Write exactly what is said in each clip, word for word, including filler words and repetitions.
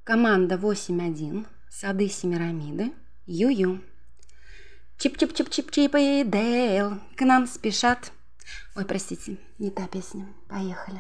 Команда восемь один, сады Семирамиды, Ю-ю. Чип-чип-чип-чип-чип и Дейл к нам спешат. Ой, простите, не та песня. Поехали.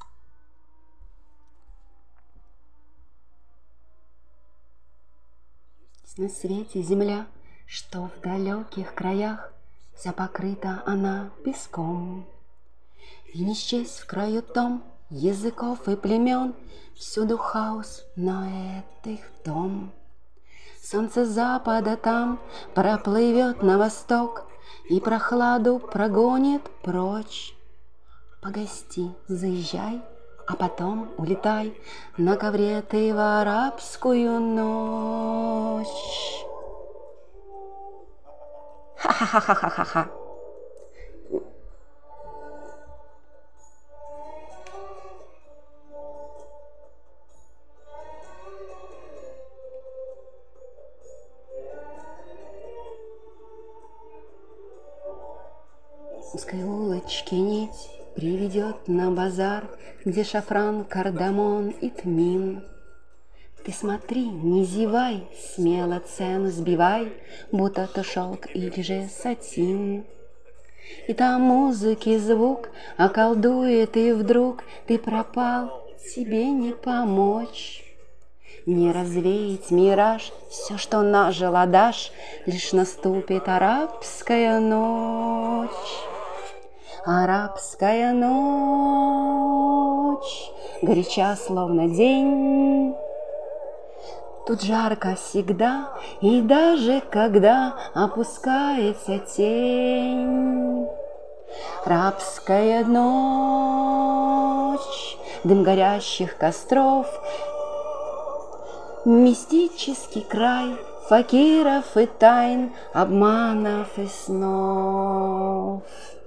На свете земля, что в далеких краях вся покрыта она песком. И не счесть в краю том языков и племен, всюду хаос, но это их дом. Солнце запада там проплывет на восток и прохладу прогонит прочь. Погости, заезжай, а потом улетай на ковре ты в арабскую ночь. Ха-ха-ха-ха-ха-ха. Узкой улочки нить приведет на базар, где шафран, кардамон и тмин. Ты смотри, не зевай, смело цену сбивай, будто то шелк или же сатин. И там музыки звук околдует, и вдруг ты пропал, тебе не помочь. Не развеять мираж, все, что нажил, отдашь, лишь наступит арабская ночь. Арабская ночь, горяча, словно день. Тут жарко всегда, и даже когда опускается тень. Рабская ночь, дым горящих костров, мистический край факиров и тайн, обманов и снов.